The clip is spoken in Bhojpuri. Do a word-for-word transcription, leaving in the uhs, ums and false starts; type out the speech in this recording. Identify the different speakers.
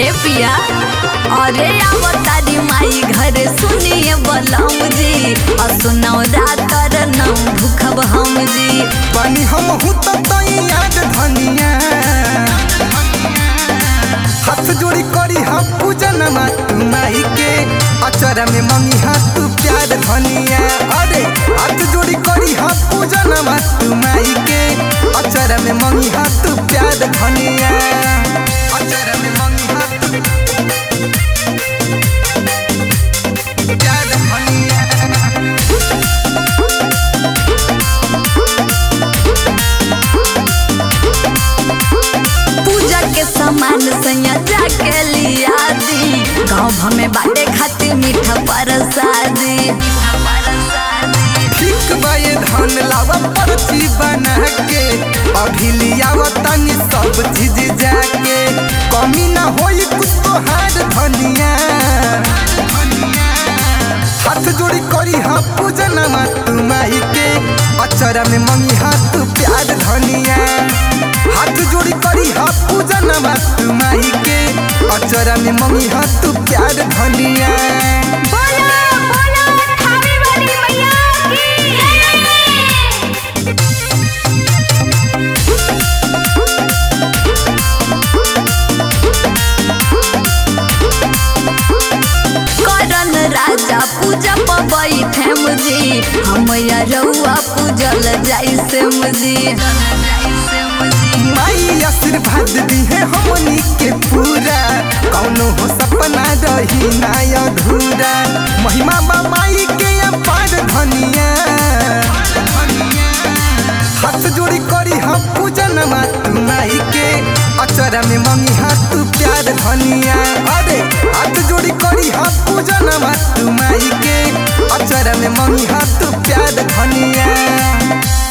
Speaker 1: ए पिया अरे आवतारी माई घर सुनिए बलम जी असुनाओ रातर नम भूखब हम जी
Speaker 2: पानी हम हूँ तो तई याद धनिया हाथ जोड़ी करी हम पूजन तू माई के अचरा में मंगी हाथ तू प्यार धनिया अरे हाथ जोड़ी करी हम पूजन तू माई के अचरा में मंगी हाथ तू प्यार धनिया अचरा में मंगी हाथ तू प्यार धनिया
Speaker 1: पूजा के सामान सैया जाके लिया दी गाँव भमे बाटे खातिर मीठा परसादी
Speaker 2: ठीक बाये धान लावा पर्ची बना के अभी लियावा तनी सब चीज जाके कमी ना होई कुछ तो हार धनिया हाथ जोड़ी करी हाँ पूजन तू माई के अचरा में मंगी हाथ प्यार धनिया हाथ जोड़ी करी हाँ पूजन तू माई के अचरा में मंगी हाथ प्यार धनिया
Speaker 1: बोला बोला थावे वाली मैया करन राजा पूजा पबई थे मुझे हम रउआ पूजल जाई से मुझे
Speaker 2: माई आशीर्वाद दी है हमनी के पूरा कौनो हो सपना रही ना अधूरा महिमा बा माई के अपार धनिया हाथ जोड़ी करी हम पूजन तू माई के अचरा में मंगी हाथ प्यार धनिया अरे हाथ जोड़ी करी हम पूजन तू माई के अचरा में मंगी हाथ प्यार धनिया।